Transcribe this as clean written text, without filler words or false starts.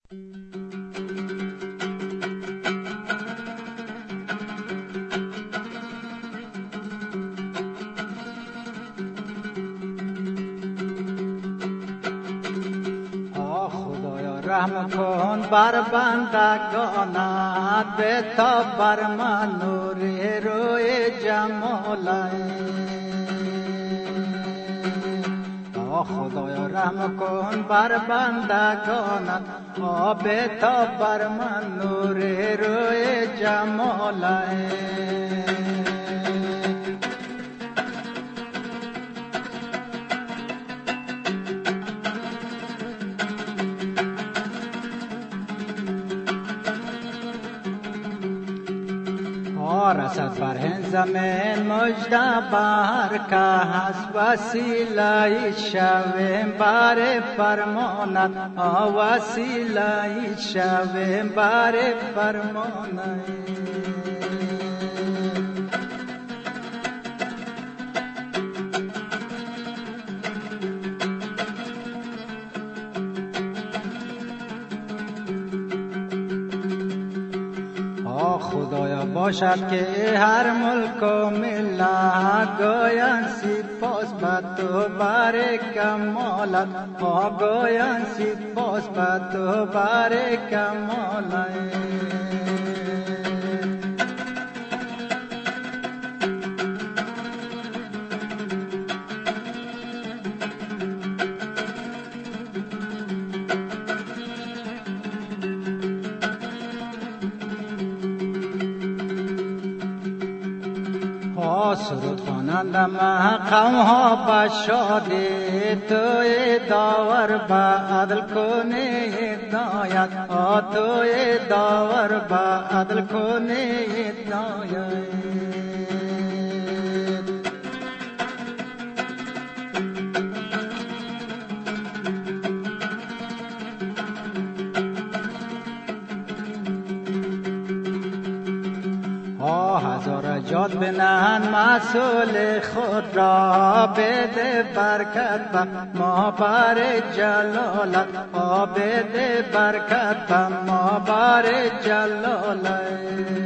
رحم کن بر بندگانت، بتاب بر من نور روی جمالت. خدایا رحم کن بر بندگانت، بتاب بر من نور روی جمالت. رسد بر هند زمین مجده بر که هست، وسیله شویم بر فرمانت، وسیله شویم بر فرمانت. خدایا باشد که هر ملک و ملت گویند سپاس بر تو بر کمالت، گویند سپاس بر تو بر کمالت. سرود خوانندم قوم ها به شادی، توی داور به عدل کنی هدایت، توی داور به عدل کنی هدایت. هزار جاد بنهن مسئول خود را، بده برکت به ما بر جلالت، بده برکت به ما بر جلالت.